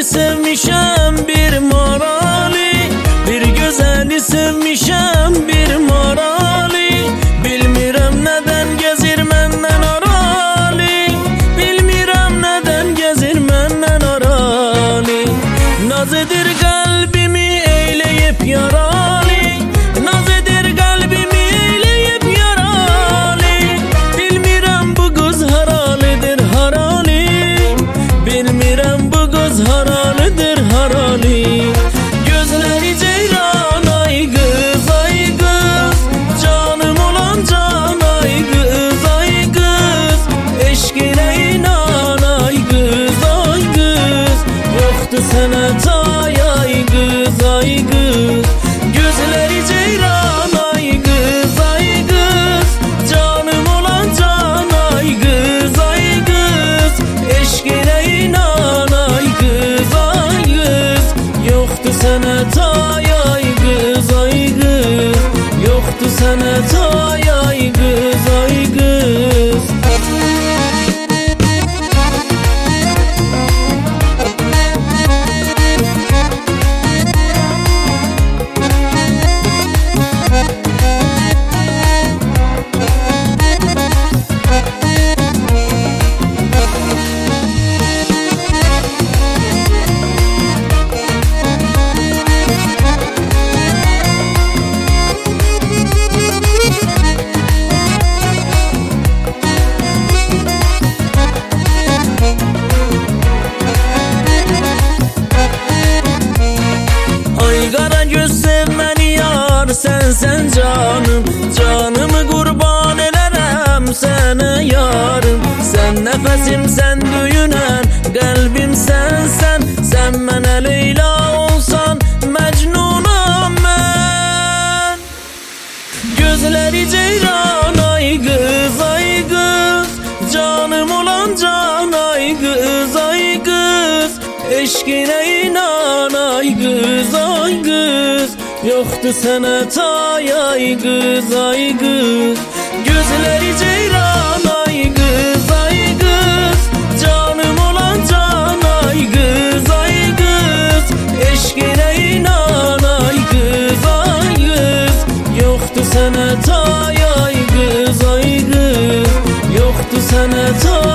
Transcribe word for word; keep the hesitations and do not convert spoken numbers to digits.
sevmişem bir marali, bir gözeli sevmişem bir marali. Bilmirəm neden gezir menden arali, bilmirəm neden gezir menden arali. Naz edir kalbimi eyleyip yarali, naz edir kalbimi eyleyip yarali. Bilmirəm bu kız haralidir harali, bilmirəm bu kız haralidir harali. Gözleri ceyran ay kız ay kız, canım olan can ay kız ay kız. Eşkine inan ay kız ay kız, yoktu sana tay ay kız ay kız. Gözleri ceyran ay kız ay kız, canım olan can ay kız ay kız. Eşkine inan ay kız ay kız, yoktu sana tay ay kız ay kız, yoktu sana tay ay kız ay kız. Sen sen canım, canımı kurban ederim sana yarım. Sen nefesim, sen düğünen, kalbim sen sen. Sen bana Leyla olsan, Mecnunum ben. Gözleri ceyran ay kız ay kız, canım olan can ay kız ay kız. Eşkine inan ay kız ay kız, yoktu sana tay ay kız ay kız. Gözleri ceyran ay kız ay kız, canım olan can ay kız ay kız. Eşkine inan ay kız ay kız, yoktu sana tay ay kız ay kız, yoktu sana tay.